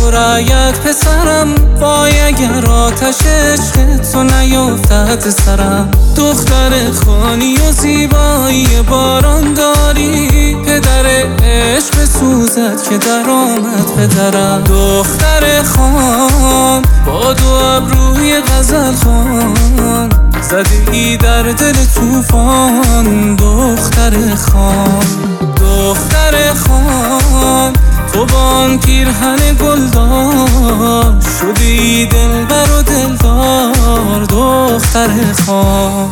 رایت پسرم، وای اگر آتش عشق تو نیفتد سرم. دختر خانی و زیبایی باران داری، پدر عشق سوزد که در آمد پدرم. دختر خان با دو ابروی غزل خوان، زده ای در دل طوفان. دختر خان، دختر خان، تو با آن پیرهن گلدار، شدی دلبر و دلدار. دختر خان،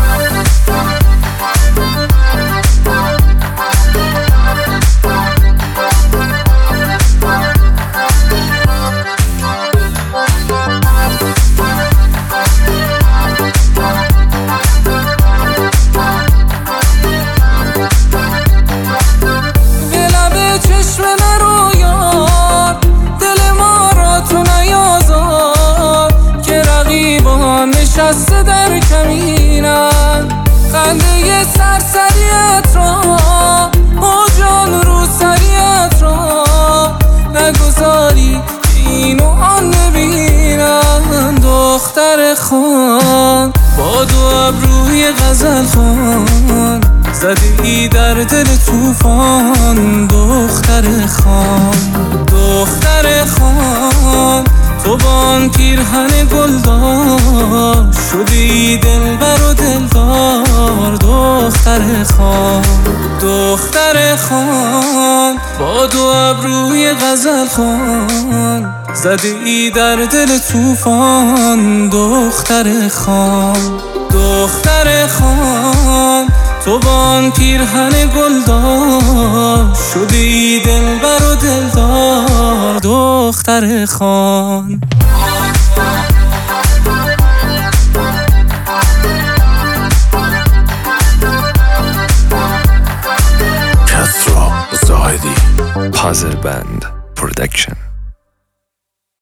نشسته در کمینم، خنده سرسریت را و جان رو سریت را نگذاری که این و آن نبینم. دختر خان با دو ابروی غزل خوان، زده ای در دل طوفان. دختر خان، دختر خان، تو با آن پیرهن گلدار، شدی دلبر و دلدار. دختر خان، دختر خان، با دو ابروی غزل خوان، زده ای در دل طوفان. دختر خان، دختر خان، تو با آن پیرهن گلدار، شدی دلبر و دلدار. دختر خان. کسرا زاهدی، پازل بند پرودکشن.